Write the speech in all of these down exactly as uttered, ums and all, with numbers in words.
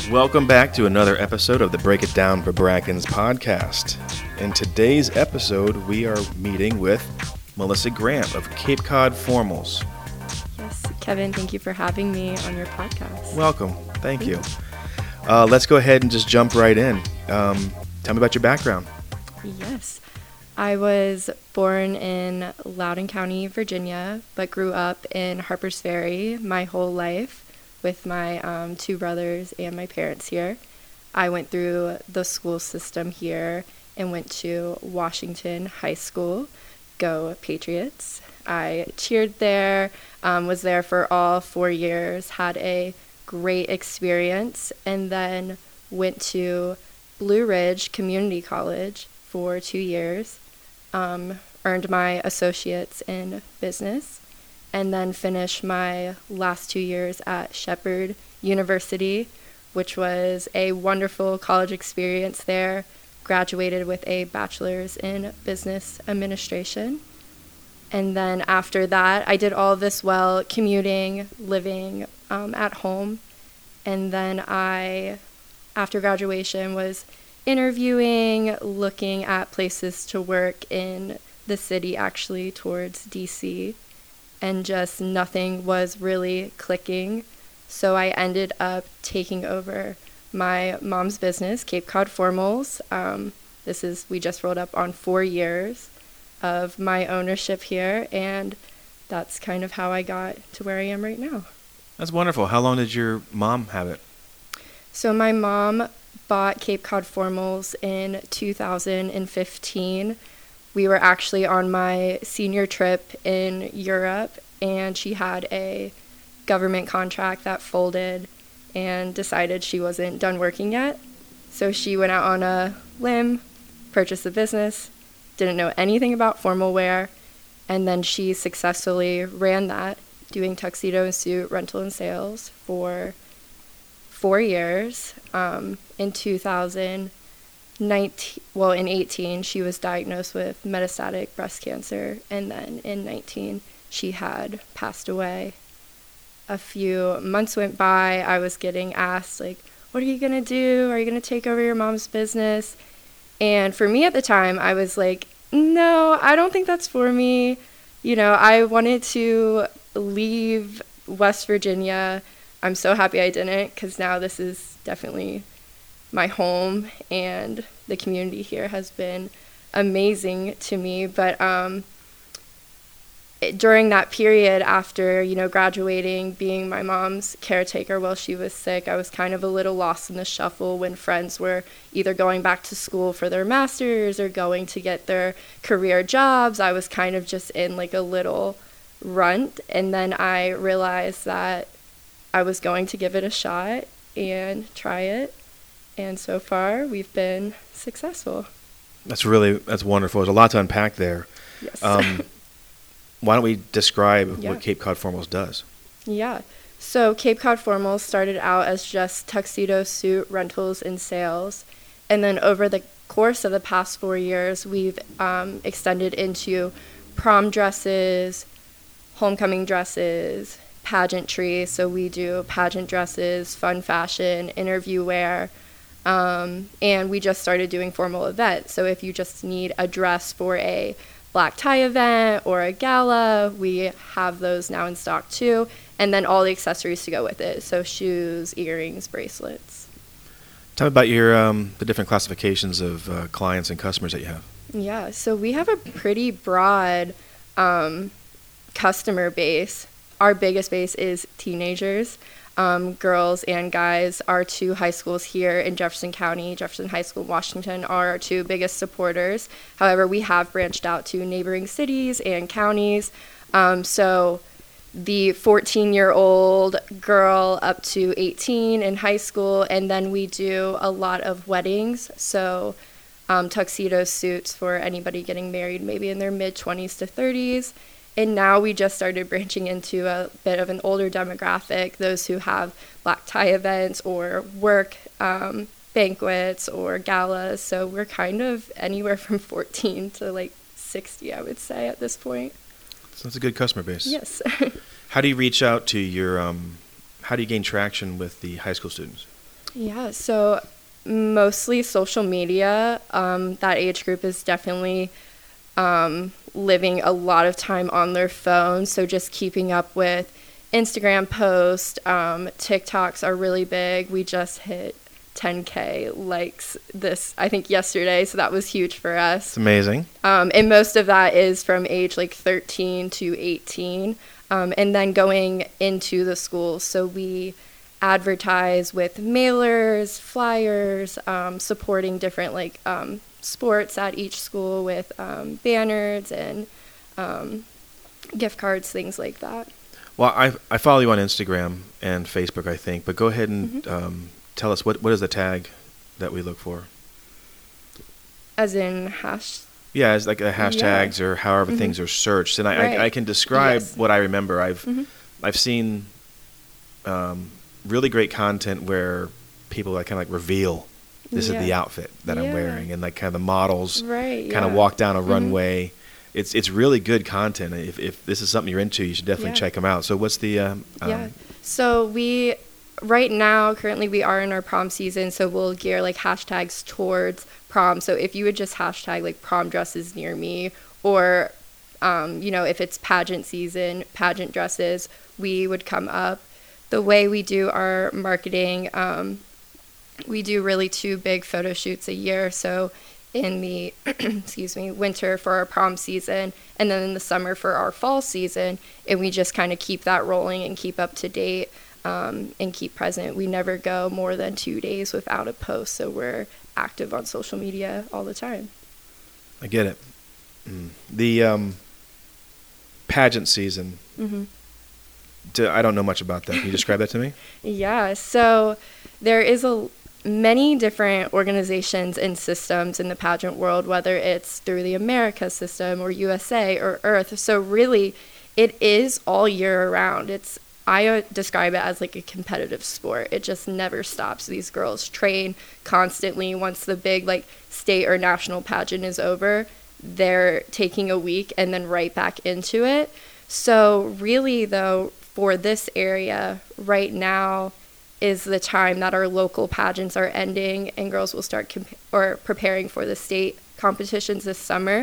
Welcome back to another episode of the Break It Down for Brackens podcast. In today's episode, we are meeting with Melissa Grant of Cape Cod Formals. Yes, Kevin, thank you for having me on your podcast. Welcome. Thank, thank you. you. Uh, let's go ahead and just jump right in. Um, tell me about your background. Yes. I was born in Loudoun County, Virginia, but grew up in Harpers Ferry my whole life with my um, two brothers and my parents here. I went through the school system here and went to Washington High School. Go Patriots. I cheered there, um, was there for all four years, had a great experience, and then went to Blue Ridge Community College for two years, um, earned my associates in business, and then finished my last two years at Shepherd University, which was a wonderful college experience there. Graduated with a bachelor's in business administration. And then after that, I did all of this while commuting, living um, at home. And then I, after graduation, was interviewing, looking at places to work in the city, actually towards D C, and just nothing was really clicking. So I ended up taking over my mom's business, Cape Cod Formals. Um, this is, we just rolled up on four years of my ownership here, and that's kind of how I got to where I am right now. That's wonderful. How long did your mom have it? So my mom bought Cape Cod Formals in two thousand fifteen. We were actually on my senior trip in Europe, and she had a government contract that folded and decided she wasn't done working yet. So she went out on a limb, purchased the business, didn't know anything about formal wear, and then she successfully ran that, doing tuxedo and suit rental and sales for four years. Um, in two thousand nineteen, well, in eighteen, she was diagnosed with metastatic breast cancer, and then in nineteen, she had passed away. A few months went by. I was getting asked, like, what are you going to do? Are you going to take over your mom's business? And for me at the time, I was like, no, I don't think that's for me. You know, I wanted to leave West Virginia. I'm so happy I didn't, because now this is definitely my home, and the community here has been amazing to me. But um, it, during that period after, you know, graduating, being my mom's caretaker while she was sick, I was kind of a little lost in the shuffle when friends were either going back to school for their masters or going to get their career jobs. I was kind of just in like a little runt, and then I realized that I was going to give it a shot and try it. And so far, we've been successful. That's really, that's wonderful. There's a lot to unpack there. Yes. Um, why don't we describe yeah. what Cape Cod Formals does? Yeah. So Cape Cod Formals started out as just tuxedo suit rentals and sales. And then over the course of the past four years, we've um, extended into prom dresses, homecoming dresses, pageantry. So we do pageant dresses, fun fashion, interview wear. Um, and we just started doing formal events. So if you just need a dress for a black tie event or a gala, we have those now in stock too. And then all the accessories to go with it. So shoes, earrings, bracelets. Tell me about your um, the different classifications of uh, clients and customers that you have. Yeah, so we have a pretty broad um, customer base. Our biggest base is teenagers. Um, girls and guys. Our two high schools here in Jefferson County, Jefferson High School, Washington, are our two biggest supporters. However, we have branched out to neighboring cities and counties. Um, so the fourteen-year-old girl up to eighteen in high school, and then we do a lot of weddings. So um, tuxedo suits for anybody getting married, maybe in their mid-twenties to thirties. And now we just started branching into a bit of an older demographic, those who have black tie events or work um, banquets or galas. So we're kind of anywhere from fourteen to like sixty, I would say, at this point. So that's a good customer base. Yes. How do you reach out to your, um, how do you gain traction with the high school students? Yeah, so mostly social media. Um, that age group is definitely um, living a lot of time on their phone. So just keeping up with Instagram posts, um, TikToks are really big. We just hit ten K likes this, I think, yesterday. So that was huge for us. It's amazing. Um, and most of that is from age like thirteen to eighteen. Um, and then going into the schools. So we advertise with mailers, flyers, um, supporting different like um, sports at each school with um, banners and um, gift cards, things like that. Well, I I follow you on Instagram and Facebook, I think, but go ahead and mm-hmm. um, tell us what what is the tag that we look for? As in hash. Yeah, as like the hashtags yeah. or however mm-hmm. things are searched, and I right. I, I can describe yes. what I remember. I've mm-hmm. I've seen um, really great content where people like kind of like reveal this yeah. is the outfit that yeah. I'm wearing, and like kind of the models right, kind yeah. of walk down a mm-hmm. runway. It's it's really good content. If if this is something you're into, you should definitely yeah. check them out. So what's the um, yeah? Um, so we right now currently we are in our prom season, so we'll gear like hashtags towards prom. So if you would just hashtag like prom dresses near me, or um, you know, if it's pageant season, pageant dresses, we would come up. The way we do our marketing, um, we do really two big photo shoots a year. So in the excuse me winter for our prom season, and then in the summer for our fall season, and we just kind of keep that rolling and keep up to date um, and keep present. We never go more than two days without a post, so we're active on social media all the time. I get it. Mm. The um, pageant season. Mm-hmm. Do, I don't know much about that. Can you describe that to me? Yeah, so there is a many different organizations and systems in the pageant world, whether it's through the America system or U S A or Earth. So really, it is all year round. It's I describe it as like a competitive sport. It just never stops. These girls train constantly. Once the big like state or national pageant is over, they're taking a week and then right back into it. So really, though, for this area right now is the time that our local pageants are ending and girls will start comp- or preparing for the state competitions this summer.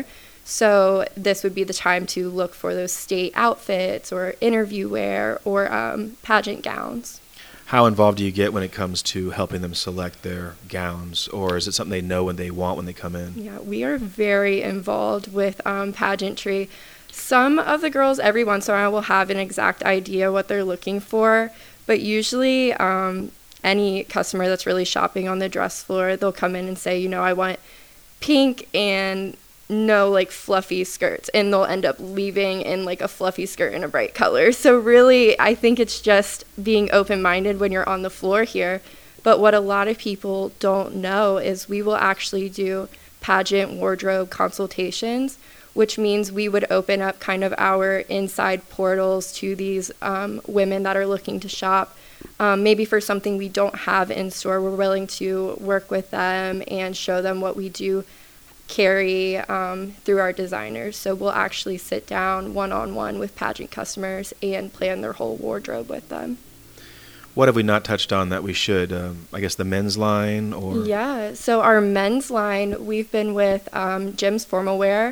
So this would be the time to look for those state outfits or interview wear or um, pageant gowns. How involved do you get when it comes to helping them select their gowns, or is it something they know and they want when they come in? Yeah, we are very involved with um, pageantry. Some of the girls every once in a while will have an exact idea what they're looking for, but usually um, any customer that's really shopping on the dress floor, they'll come in and say, you know, I want pink and no like fluffy skirts, and they'll end up leaving in like a fluffy skirt in a bright color. So really, I think it's just being open-minded when you're on the floor here. But what a lot of people don't know is we will actually do pageant wardrobe consultations, which means we would open up kind of our inside portals to these um, women that are looking to shop. Um, maybe for something we don't have in store, we're willing to work with them and show them what we do carry um, through our designers. So we'll actually sit down one-on-one with pageant customers and plan their whole wardrobe with them. What have we not touched on that we should? Um, I guess the men's line or? Yeah, so our men's line, we've been with um, Jim's Formal Wear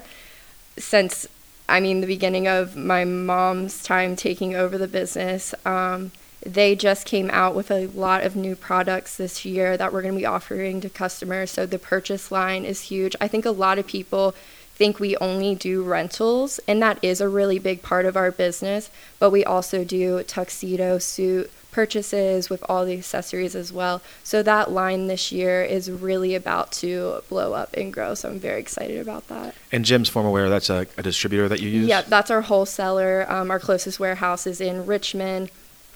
since, I mean, the beginning of my mom's time taking over the business. Um, they just came out with a lot of new products this year that we're going to be offering to customers. So the purchase line is huge. I think a lot of people think we only do rentals, and that is a really big part of our business, but we also do tuxedo, suit, purchases with all the accessories as well. So that line this year is really about to blow up and grow. So I'm very excited about that. And Jim's Formal Wear, that's a, a distributor that you use? Yeah, that's our wholesaler. Um, our closest warehouse is in Richmond.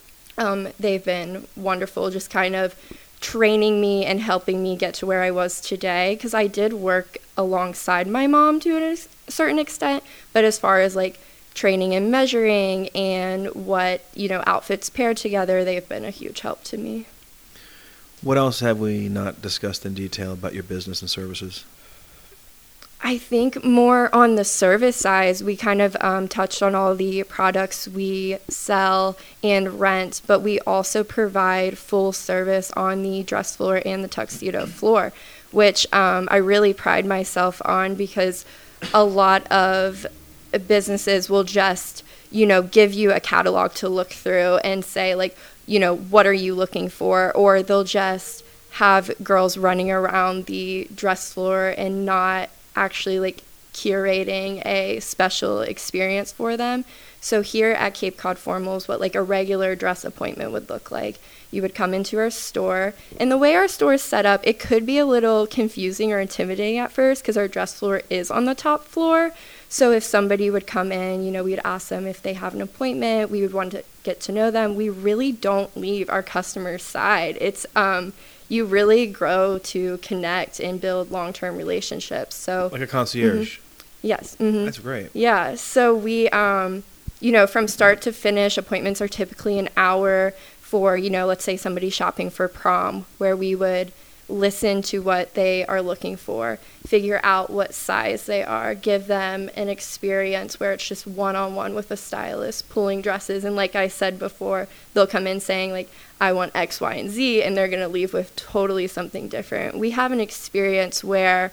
Um, they've been wonderful, just kind of training me and helping me get to where I was today, because I did work alongside my mom to a certain extent, but as far as like training and measuring and what, you know, outfits paired together, they've been a huge help to me. What else have we not discussed in detail about your business and services? I think more on the service side, we kind of um, touched on all the products we sell and rent, but we also provide full service on the dress floor and the tuxedo floor, which um, I really pride myself on, because a lot of businesses will just, you know, give you a catalog to look through and say, like, you know, what are you looking for? Or they'll just have girls running around the dress floor and not actually like curating a special experience for them. So here at Cape Cod Formals, what like a regular dress appointment would look like, you would come into our store, and the way our store is set up, it could be a little confusing or intimidating at first because our dress floor is on the top floor. So if somebody would come in, you know, we'd ask them if they have an appointment, we would want to get to know them. We really don't leave our customer's side. It's um you really grow to connect and build long-term relationships. So like a concierge. Mm-hmm. Yes. Mm-hmm. That's great. Yeah. So we, um, you know, from start to finish, appointments are typically an hour for, you know, let's say somebody shopping for prom, where we would listen to what they are looking for, figure out what size they are, give them an experience where it's just one-on-one with a stylist pulling dresses. And like I said before, they'll come in saying like, I want X, Y, and Z, and they're going to leave with totally something different. We have an experience where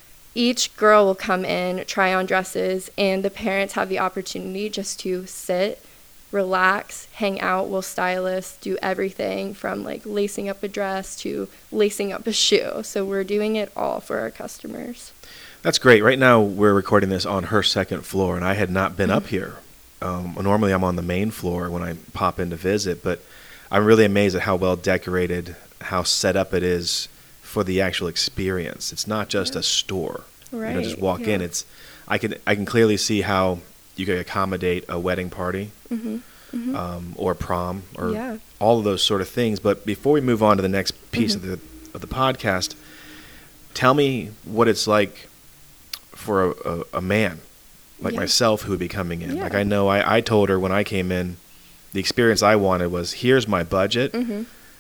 each girl will come in, try on dresses, and the parents have the opportunity just to sit, relax, hang out while stylists do everything from like lacing up a dress to lacing up a shoe. So we're doing it all for our customers. That's great. Right now we're recording this on her second floor, and I had not been mm-hmm. up here. Um, normally I'm on the main floor when I pop in to visit, but I'm really amazed at how well decorated, how set up it is for the actual experience. It's not just yeah. a store. Right. You know, just walk yeah. in. It's I can I can clearly see how you could accommodate a wedding party mm-hmm. Mm-hmm. Um, or prom or yeah. all of those sort of things. But before we move on to the next piece mm-hmm. of the of the podcast, tell me what it's like for a, a, a man like yeah. myself who would be coming in. Yeah. Like I know I, I told her when I came in, the experience I wanted was, here's my budget, mm-hmm.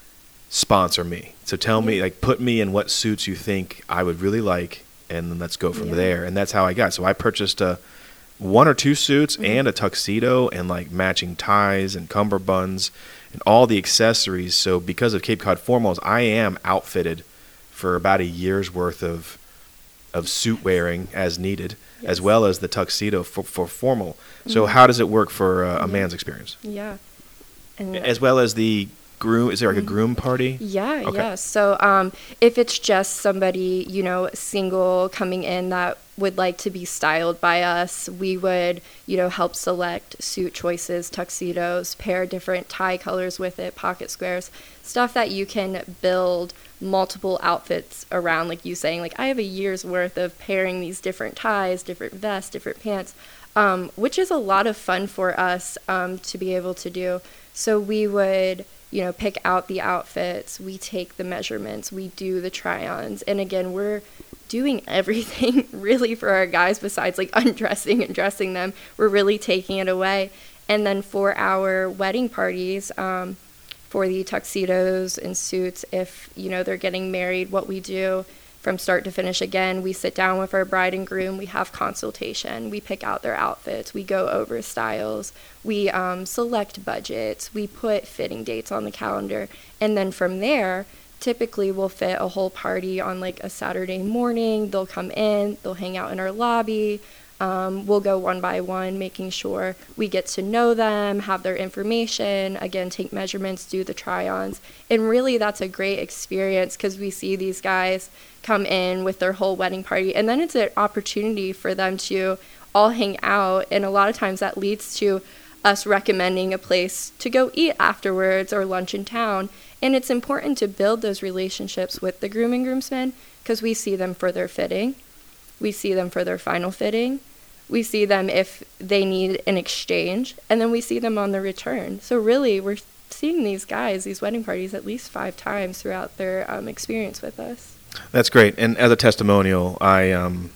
sponsor me. So tell me, like, put me in what suits you think I would really like, and then let's go from yeah. there. And that's how I got. So I purchased a one or two suits mm-hmm. and a tuxedo and like matching ties and cummerbunds and all the accessories. So because of Cape Cod Formals, I am outfitted for about a year's worth of of suit wearing as needed, yes. as well as the tuxedo for, for formal. Mm-hmm. So how does it work for uh, a yeah. man's experience? Yeah. And as well as the groom, is there like a groom party? Yeah, okay. yeah. So um, if it's just somebody, you know, single coming in that would like to be styled by us, we would, you know, help select suit choices, tuxedos, pair different tie colors with it, pocket squares, stuff that you can build multiple outfits around, like you saying, like, I have a year's worth of pairing these different ties, different vests, different pants, um, which is a lot of fun for us um, to be able to do. So we would, you know, pick out the outfits, we take the measurements, we do the try-ons, and again, we're doing everything really for our guys besides like undressing and dressing them. We're really taking it away. And then for our wedding parties, um, for the tuxedos and suits, if, you know, they're getting married, what we do from start to finish, again, we sit down with our bride and groom, we have consultation, we pick out their outfits, we go over styles, we um, select budgets, we put fitting dates on the calendar, and then from there, typically we'll fit a whole party on like a Saturday morning. They'll come in, they'll hang out in our lobby. Um, we'll go one by one, making sure we get to know them, have their information, again, take measurements, do the try-ons. And really that's a great experience because we see these guys come in with their whole wedding party, and then it's an opportunity for them to all hang out. And a lot of times that leads to us recommending a place to go eat afterwards or lunch in town. And it's important to build those relationships with the groom and groomsmen because we see them for their fitting. We see them for their final fitting. We see them if they need an exchange. And then we see them on the return. So really, we're seeing these guys, these wedding parties, at least five times throughout their um, experience with us. That's great. And as a testimonial, I, um,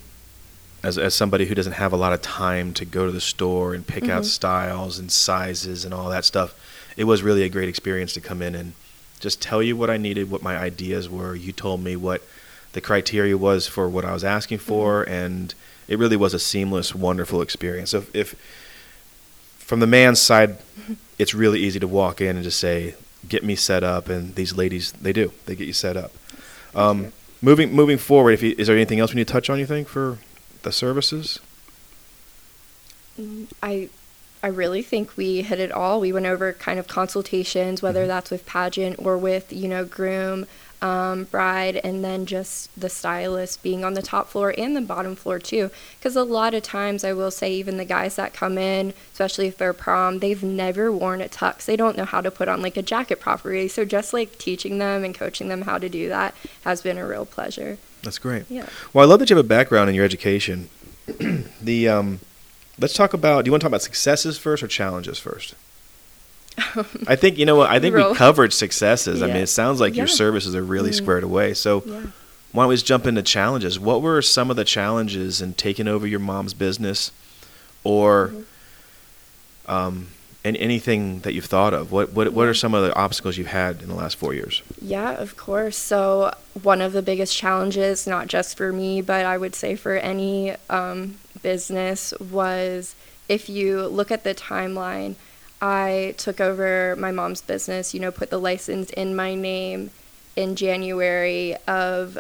as as somebody who doesn't have a lot of time to go to the store and pick mm-hmm. out styles and sizes and all that stuff, it was really a great experience to come in and just tell you what I needed, what my ideas were. You told me what the criteria was for what I was asking for, Mm-hmm. and it really was a seamless, wonderful experience. So if, if from the man's side, it's really easy to walk in and just say, "Get me set up," and these ladies, they do. They get you set up. Um, moving moving forward, if you, is there anything else we need to touch on, you think, for the services? I I really think we hit it all. We went over kind of consultations, whether Mm-hmm. that's with pageant or with, you know, groom, um, bride, and then just the stylist being on the top floor and the bottom floor too. Because a lot of times, I will say, even the guys that come in, especially if they're prom, they've never worn a tux. They don't know how to put on like a jacket properly. So just like teaching them and coaching them how to do that has been a real pleasure. That's great. Yeah. Well, I love that you have a background in your education. the um, let's talk about. Do you want to talk about successes first or challenges first? I think you know what. I think we Roll. covered successes. I mean, Yeah. it sounds like your Yeah. services are really Mhm. squared away. So Yeah. why don't we just jump into challenges? What were some of the challenges in taking over your mom's business, or Mhm. um, and anything that you've thought of? What what what Yeah. are some of the obstacles you've had in the last four years? Yeah, of course. So one of the biggest challenges, not just for me, but I would say for any um, business, was if you look at the timeline, I took over my mom's business, you know, put the license in my name in January of,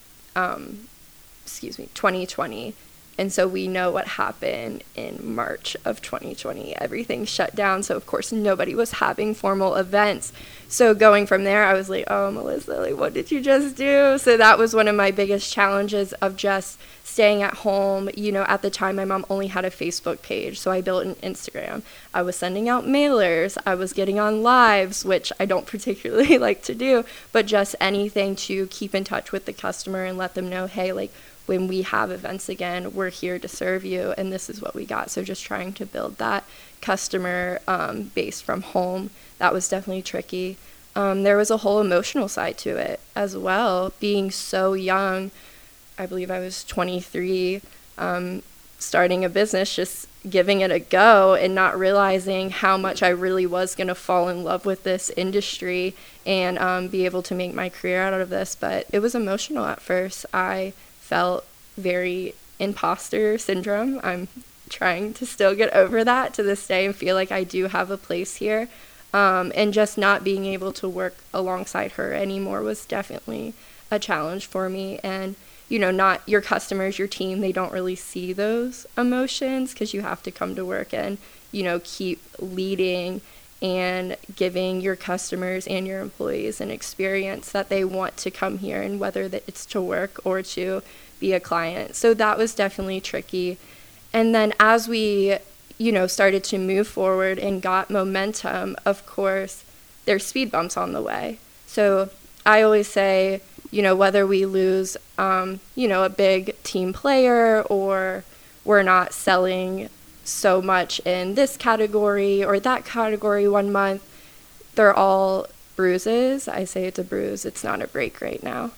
um, excuse me, twenty twenty. And so we know what happened in March of twenty twenty. Everything shut down. So, of course, nobody was having formal events. So going from there, I was like, oh, Melissa, like, what did you just do? So that was one of my biggest challenges of just staying at home. You know, at the time, my mom only had a Facebook page. So I built an Instagram. I was sending out mailers. I was getting on lives, which I don't particularly like to do, but just anything to keep in touch with the customer and let them know, hey, like, when we have events again, we're here to serve you, and this is what we got. So just trying to build that customer um, base from home, that was definitely tricky. Um, there was a whole emotional side to it as well. Being so young, I believe I was twenty-three, um, starting a business, just giving it a go and not realizing how much I really was going to fall in love with this industry and um, be able to make my career out of this. But it was emotional at first. I felt very imposter syndrome. I'm trying to still get over that to this day and feel like I do have a place here. Um, and just not being able to work alongside her anymore was definitely a challenge for me. And, you know, not your customers, your team, they don't really see those emotions because you have to come to work and, you know, keep leading and giving your customers and your employees an experience that they want to come here, and whether that it's to work or to be a client. So that was definitely tricky. And then as we, you know, started to move forward and got momentum, of course, there's speed bumps on the way. So I always say, you know, whether we lose, um, you know, a big team player, or we're not selling so much in this category or that category one month, they're all bruises. I say it's a bruise, it's not a break right now.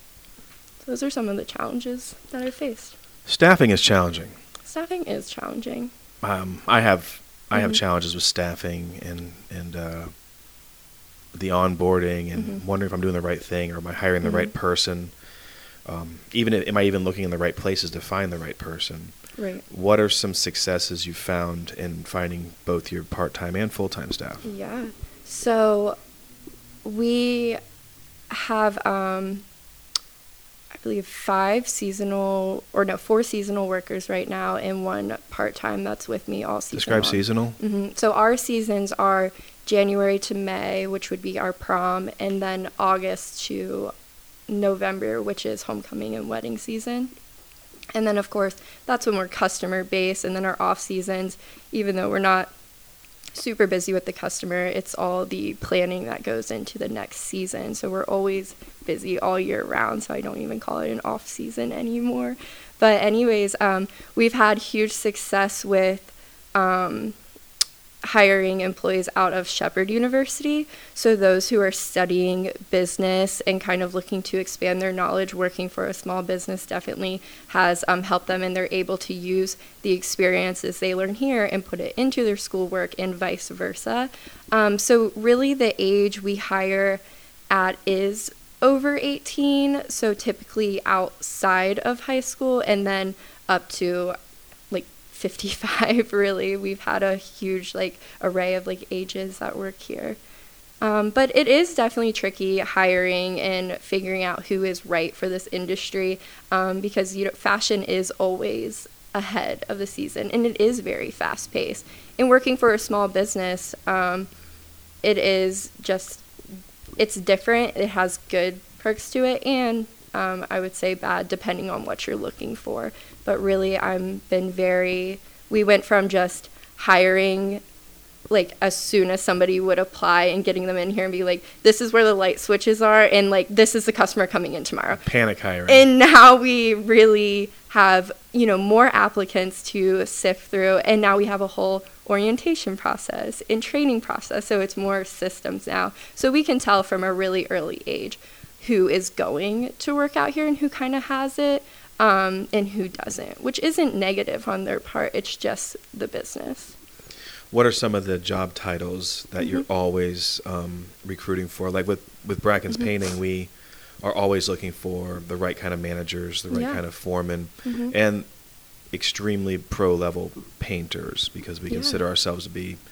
So those are some of the challenges that I faced. Staffing is challenging. Staffing is challenging. Um, I have I have Mhm. challenges with staffing and and uh, the onboarding and Mhm. wondering if I'm doing the right thing, or am I hiring the Mhm. right person. Um, even if, am I even looking in the right places to find the right person? Right. What are some successes you've found in finding both your part-time and full-time staff? Yeah. So we have, um, I believe, five seasonal, or no, four seasonal workers right now, and one part-time that's with me all season Describe long. seasonal. hmm So our seasons are January to May, which would be our prom, and then August to November, which is homecoming and wedding season. And then, of course, that's when we're customer based. And then our off seasons, even though we're not super busy with the customer, it's all the planning that goes into the next season. So we're always busy all year round. So I don't even call it an off season anymore. But anyways, um, we've had huge success with um, hiring employees out of Shepherd University. So those who are studying business and kind of looking to expand their knowledge working for a small business definitely has um, helped them, and they're able to use the experiences they learn here and put it into their schoolwork, and vice versa. Um, so really the age we hire at is over eighteen, so typically outside of high school, and then up to like fifty-five. Really, we've had a huge like array of like ages that work here. Um, but it is definitely tricky hiring and figuring out who is right for this industry, um, because you know fashion is always ahead of the season, and it is very fast paced. And working for a small business, um, it is just it's different. It has good perks to it, and um, I would say bad depending on what you're looking for. But really, I've been very. We went from just hiring like as soon as somebody would apply and getting them in here and be like, this is where the light switches are, and like this is the customer coming in tomorrow. Panic hiring. And now we really have, you know, more applicants to sift through, and now we have a whole orientation process and training process, so it's more systems now. So we can tell from a really early age who is going to work out here and who kind of has it, um, and who doesn't, which isn't negative on their part, it's just the business. What are some of the job titles that mm-hmm. you're always um, recruiting for? Like with, with Bracken's mm-hmm. Painting, we are always looking for the right kind of managers, the right yeah. kind of foremen, mm-hmm. and extremely pro-level painters, because we yeah. consider ourselves to be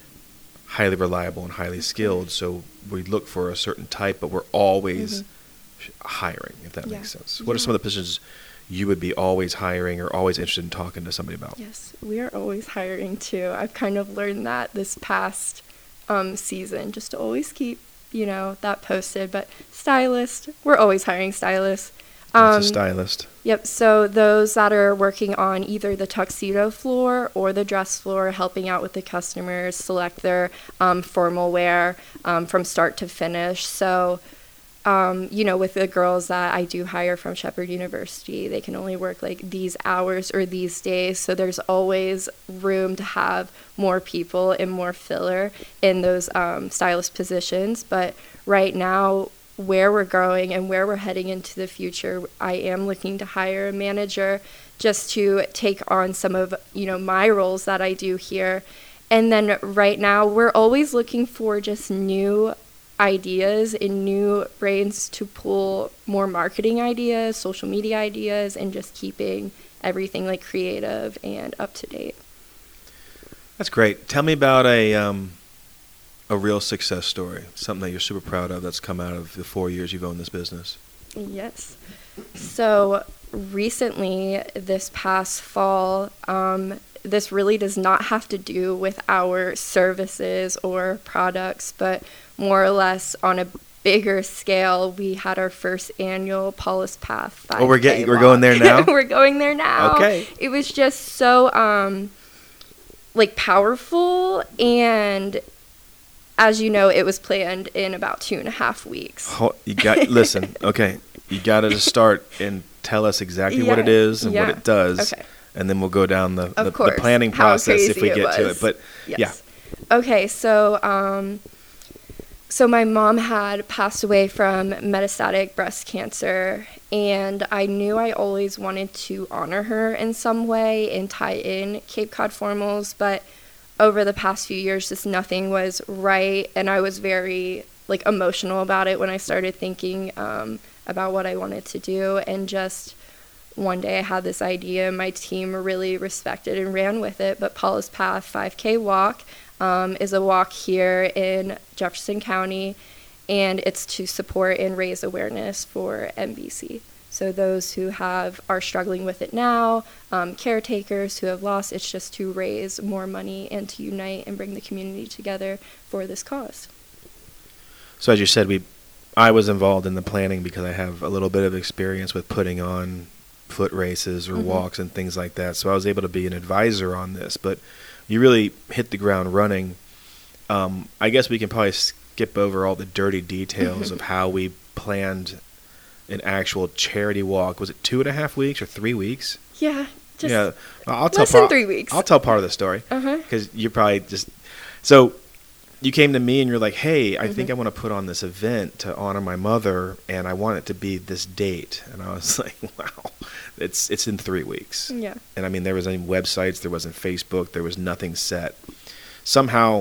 highly reliable and highly skilled. So we look for a certain type, but we're always mm-hmm. hiring, if that yeah. makes sense. What yeah. are some of the positions you would be always hiring or always interested in talking to somebody about? Yes, we are always hiring too. I've kind of learned that this past um, season, just to always keep, you know, that posted. But stylist, we're always hiring stylists. Um, What's a stylist? Yep, so those that are working on either the tuxedo floor or the dress floor, helping out with the customers, select their um, formal wear um, from start to finish. So Um, you know, with the girls that I do hire from Shepherd University, they can only work like these hours or these days. So there's always room to have more people and more filler in those um, stylist positions. But right now, where we're going and where we're heading into the future, I am looking to hire a manager just to take on some of, you know, my roles that I do here. And then right now, we're always looking for just new ideas and new brains to pull more marketing ideas, social media ideas, and just keeping everything like creative and up to date. That's great. Tell me about a um, a real success story, something that you're super proud of that's come out of the four years you've owned this business. Yes. So recently, this past fall, um, this really does not have to do with our services or products, but more or less on a bigger scale, we had our first annual Paulus Path five K Oh, we're getting, walk. we're going there now? We're going there now. Okay. It was just so, um, like, powerful, and as you know, it was planned in about two and a half weeks. Oh, you got, listen, okay, you got to start and tell us exactly yeah. what it is and yeah. what it does. Okay. And then we'll go down the, the, the planning process if we get was. to it. But yes. yeah. Okay, so um, so my mom had passed away from metastatic breast cancer, and I knew I always wanted to honor her in some way and tie in Cape Cod formals, but over the past few years, just nothing was right, and I was very like emotional about it when I started thinking um, about what I wanted to do, and just one day I had this idea, my team really respected and ran with it, but Paulus Path five K walk um, is a walk here in Jefferson County, and it's to support and raise awareness for M B C. So those who have are struggling with it now, um, caretakers who have lost, it's just to raise more money and to unite and bring the community together for this cause. So as you said, we, I was involved in the planning because I have a little bit of experience with putting on foot races or mm-hmm. walks and things like that. So I was able to be an advisor on this, but you really hit the ground running. Um, I guess we can probably skip over all the dirty details of how we planned an actual charity walk. Was it two and a half weeks or three weeks? Yeah. Just yeah. I'll tell less par- than three weeks. I'll tell part of the story because uh-huh. you're probably just, so you came to me and you're like, hey, I mm-hmm. think I want to put on this event to honor my mother, and I want it to be this date. And I was like, wow, it's it's in three weeks. Yeah. And I mean, there wasn't any websites, there wasn't Facebook, there was nothing set. Somehow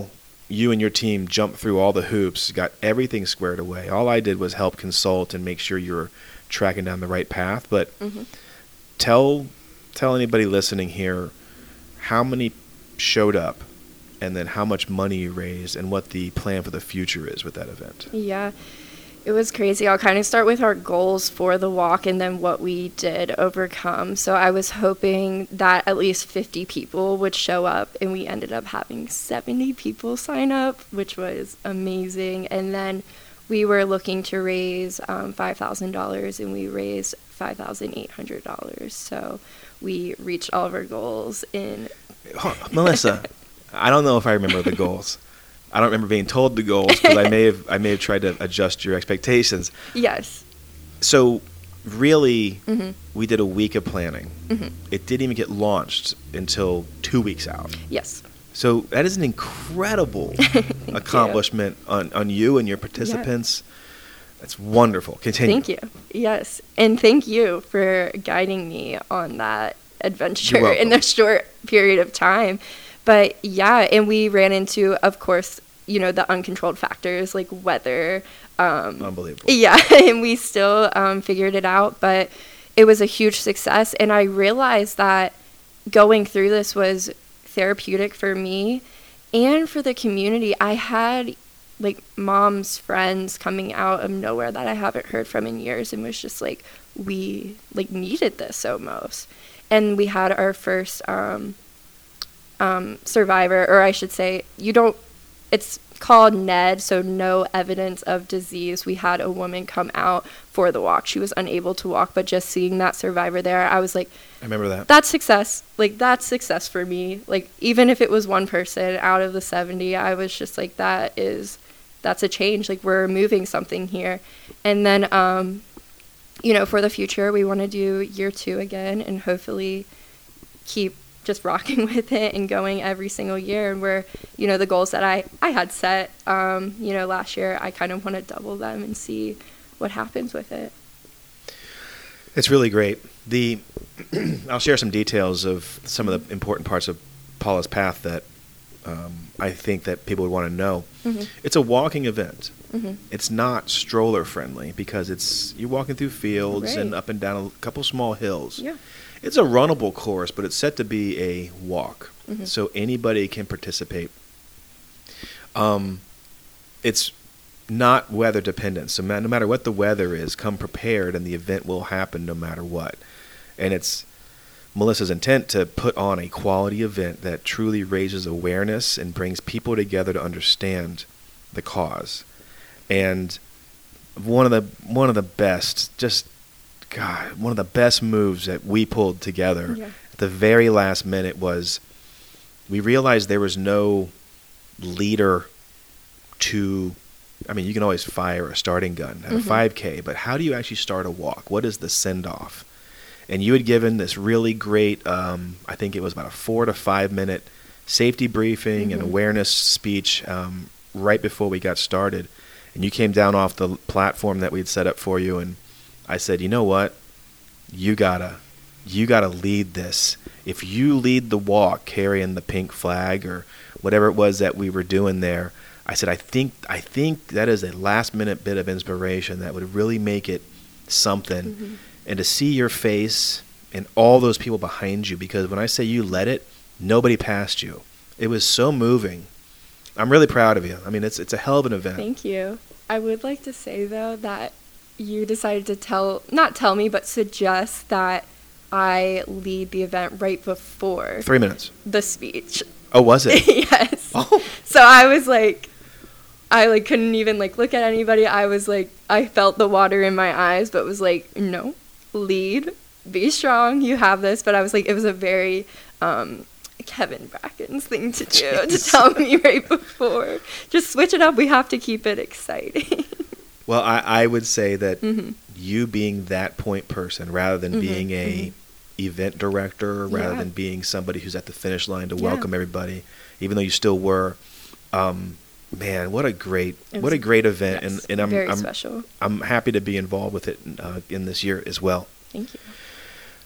you and your team jumped through all the hoops, got everything squared away. All I did was help consult and make sure you're tracking down the right path. But mm-hmm. tell tell anybody listening here how many showed up, and then how much money you raised, and what the plan for the future is with that event. Yeah, it was crazy. I'll kind of start with our goals for the walk and then what we did overcome. So I was hoping that at least fifty people would show up, and we ended up having seventy people sign up, which was amazing. And then we were looking to raise um, five thousand dollars, and we raised five thousand eight hundred dollars. So we reached all of our goals in... Oh, Melissa, I don't know if I remember the goals. I don't remember being told the goals, because I may have I may have tried to adjust your expectations. Yes. So really, mm-hmm. we did a week of planning. Mm-hmm. It didn't even get launched until two weeks out. Yes. So that is an incredible accomplishment you. on, on you and your participants. Yeah. That's wonderful. Continue. Thank you. Yes. And thank you for guiding me on that adventure in a short period of time. But yeah, and we ran into, of course, you know, the uncontrolled factors like weather. Um, Unbelievable. Yeah, and we still um, figured it out, but it was a huge success. And I realized that going through this was therapeutic for me and for the community. I had like mom's friends coming out of nowhere that I haven't heard from in years, and was just like, we like needed this almost. And we had our first um, um, survivor, or I should say, you don't, it's called N E D, so no evidence of disease. We had a woman come out for the walk. She was unable to walk, but just seeing that survivor there, I was like, I remember that. That's success. Like, that's success for me. Like, even if it was one person out of the seventy, I was just like, that is, that's a change. Like, we're moving something here. And then, um, you know, for the future, we want to do year two again and hopefully keep just rocking with it and going every single year. And we're, you know, the goals that I, I had set, um, you know, last year, I kind of want to double them and see what happens with it. It's really great. The I'll share some details of some of the important parts of Paula's path that um, I think that people would want to know. Mm-hmm. It's a walking event. Mm-hmm. It's not stroller friendly because it's you're walking through fields right. and up and down a couple small hills. Yeah. It's a runnable course, but it's set to be a walk, mm-hmm. so anybody can participate. Um, it's not weather dependent, so no matter what the weather is, come prepared, and the event will happen no matter what. And it's Melissa's intent to put on a quality event that truly raises awareness and brings people together to understand the cause. And one of the one of the best, just God, one of the best moves that we pulled together yeah. at the very last minute was we realized there was no leader to, I mean, you can always fire a starting gun at mm-hmm. a five K, but how do you actually start a walk? What is the send-off? And you had given this really great, um, I think it was about a four to five minute safety briefing mm-hmm. and awareness speech um, right before we got started. And you came down off the platform that we'd set up for you, and I said, you know what? You gotta, you gotta lead this. If you lead the walk carrying the pink flag or whatever it was that we were doing there, I said, I think, I think that is a last minute bit of inspiration that would really make it something. Mm-hmm. And to see your face and all those people behind you, because when I say you led it, nobody passed you. It was so moving. I'm really proud of you. I mean, it's it's a hell of an event. Thank you. I would like to say, though, that you decided to tell, not tell me, but suggest that I lead the event right before. Three minutes. The speech. Oh, was it? Yes. Oh. So I was like, I like couldn't even like look at anybody. I was like, I felt the water in my eyes, but was like, no, lead, be strong, you have this. But I was like, it was a very um, Kevin Bracken's thing to do, Jeez. to tell me right before. Just switch it up. We have to keep it exciting. Well, I, I would say that mm-hmm. you being that point person rather than mm-hmm. being a mm-hmm. event director, rather yeah. than being somebody who's at the finish line to yeah. welcome everybody, even though you still were, um, man, what a great what a great event. Yes, and, and I'm, very I'm, special. I'm happy to be involved with it uh, in this year as well. Thank you.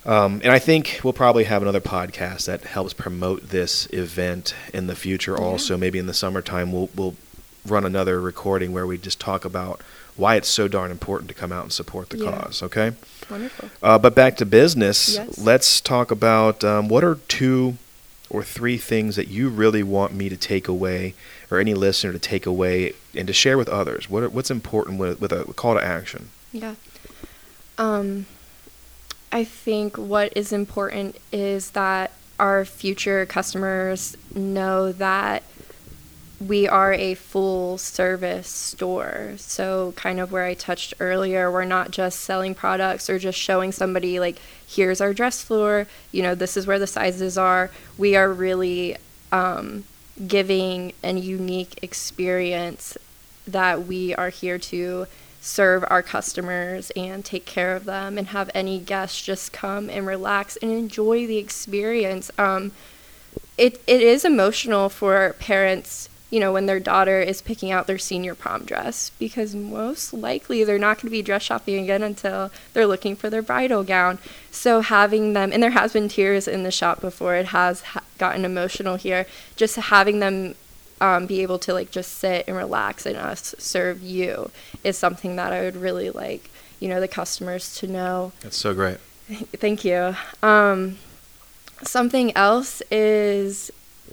Um, and I think we'll probably have another podcast that helps promote this event in the future. Yeah. Also, maybe in the summertime, we'll we'll run another recording where we just talk about why it's so darn important to come out and support the yeah. cause. Okay. Wonderful. Uh, but back to business. Yes. Let's talk about um, what are two or three things that you really want me to take away, or any listener to take away and to share with others. What are, what's important with with a call to action? Yeah. Um. I think what is important is that our future customers know that we are a full service store. So kind of where I touched earlier, we're not just selling products or just showing somebody like, here's our dress floor, you know, this is where the sizes are. We are really um, giving a unique experience that we are here to serve our customers and take care of them and have any guests just come and relax and enjoy the experience. Um, it it is emotional for parents, you know, when their daughter is picking out their senior prom dress, because most likely they're not going to be dress shopping again until they're looking for their bridal gown. So having them, and there has been tears in the shop before, it has ha- gotten emotional here, just having them Um, be able to like just sit and relax and us serve you is something that I would really like, you know, the customers to know. That's so great. Thank you. Um, something else is,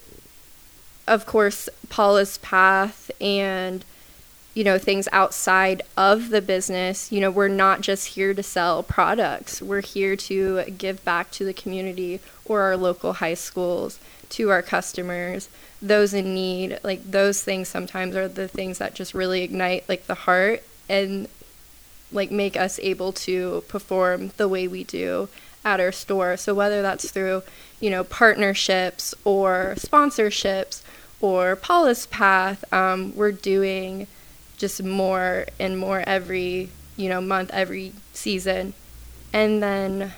of course, Paula's Path and, you know, things outside of the business. You know, we're not just here to sell products. We're here to give back to the community or our local high schools, to our customers, those in need. Like, those things sometimes are the things that just really ignite like the heart and like make us able to perform the way we do at our store. So whether that's through, you know, partnerships or sponsorships or Paula's Path, um, we're doing just more and more every, you know, month, every season. And then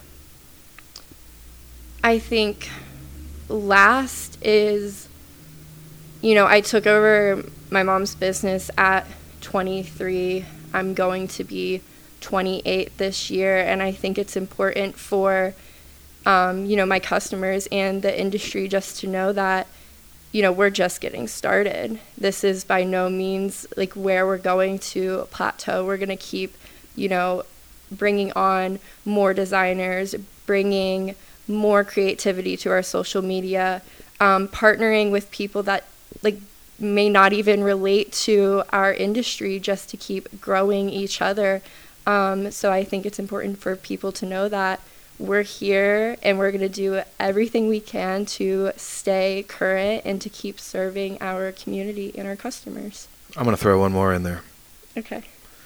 I think last is, you know, I took over my mom's business at twenty-three. I'm going to be twenty-eight this year, and I think it's important for, um, you know, my customers and the industry just to know that, you know, we're just getting started. This is by no means like where we're going to plateau. We're going to keep, you know, bringing on more designers, bringing more creativity to our social media, um, partnering with people that like may not even relate to our industry just to keep growing each other. Um, so I think it's important for people to know that we're here and we're going to do everything we can to stay current and to keep serving our community and our customers. I'm going to throw one more in there. Okay.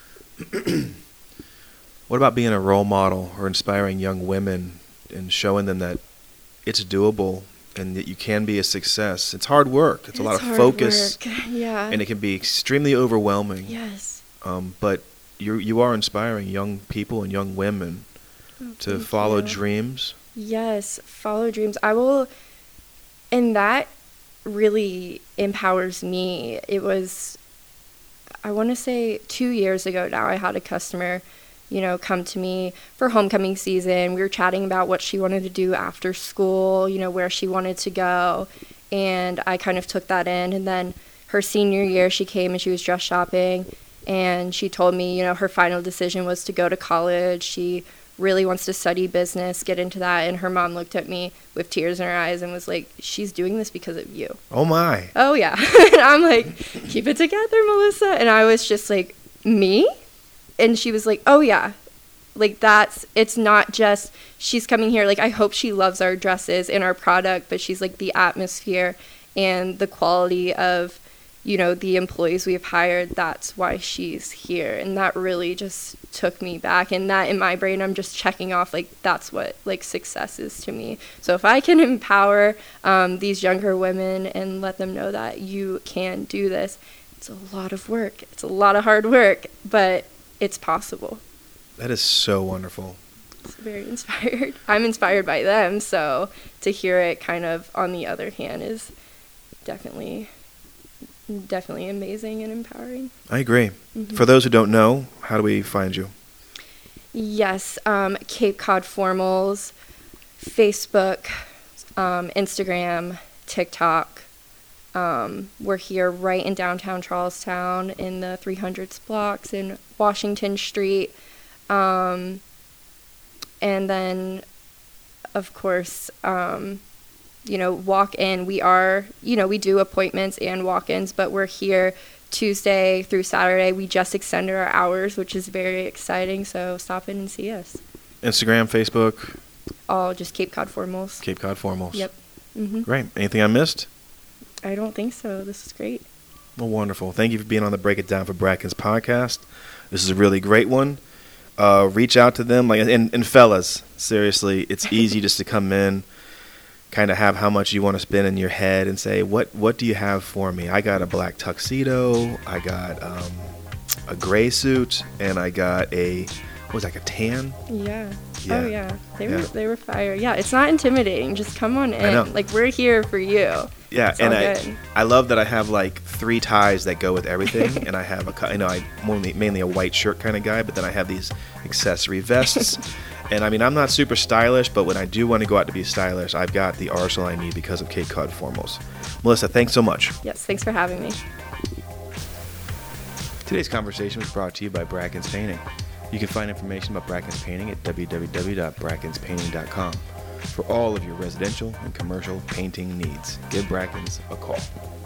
What about being a role model or inspiring young women and showing them that it's doable and that you can be a success? It's hard work. It's, it's a lot of focus. Work. Yeah. And it can be extremely overwhelming. Yes. Um, but you you are inspiring young people and young women oh, to follow you. dreams. Yes, follow dreams. I will, and that really empowers me. It was, I want to say two years ago now, I had a customer, you know, come to me for homecoming season. We were chatting about what she wanted to do after school, you know, where she wanted to go. And I kind of took that in. And then her senior year, she came and she was dress shopping. And she told me, you know, her final decision was to go to college. She really wants to study business, get into that. And her mom looked at me with tears in her eyes and was like, she's doing this because of you. Oh, my. Oh, yeah. And I'm like, keep it together, Melissa. And I was just like, me? And she was like, oh, yeah, like that's, it's not just, she's coming here. Like, I hope she loves our dresses and our product, but she's like the atmosphere and the quality of, you know, the employees we've hired. That's why she's here. And that really just took me back. And that in my brain, I'm just checking off, like, that's what like success is to me. So if I can empower um, these younger women and let them know that you can do this, it's a lot of work. It's a lot of hard work, but it's possible. That is so wonderful. It's very inspired. I'm inspired by them, so to hear it kind of on the other hand is definitely, definitely amazing and empowering. I agree. Mm-hmm. For those who don't know, how do we find you? Yes, um, Cape Cod Formals. Facebook, um, Instagram, TikTok. Um, we're here right in downtown Charlestown in the three hundreds blocks in Washington Street. Um, and then, of course, um, you know, walk in. We are, you know, we do appointments and walk-ins, but we're here Tuesday through Saturday. We just extended our hours, which is very exciting. So stop in and see us. Instagram, Facebook? All just Cape Cod Formals. Cape Cod Formals. Yep. Mm-hmm. Great. Anything I missed? I don't think so. This is great. Well, wonderful. Thank you for being on the Break It Down for Brackens podcast. This is a really great one. Uh, reach out to them. like and, and fellas, seriously, it's easy just to come in, kind of have how much you want to spend in your head and say, what what do you have for me? I got a black tuxedo, I got um, a gray suit, and I got a, what was that, like a tan? Yeah. Yeah. Oh, yeah. They Yeah. were they were fire. Yeah, it's not intimidating. Just come on I know. in. Like, we're here for you. Yeah, It's and all I good. I love that I have like three ties that go with everything, and I have a co- you know I mainly mainly a white shirt kind of guy, but then I have these accessory vests, and I mean I'm not super stylish, but when I do want to go out to be stylish, I've got the arsenal I need because of Cape Cod Formals. Melissa, thanks so much. Yes, thanks for having me. Today's conversation was brought to you by Brackens Painting. You can find information about Brackens Painting at w w w dot brackens painting dot com. For all of your residential and commercial painting needs, give Brackens a call.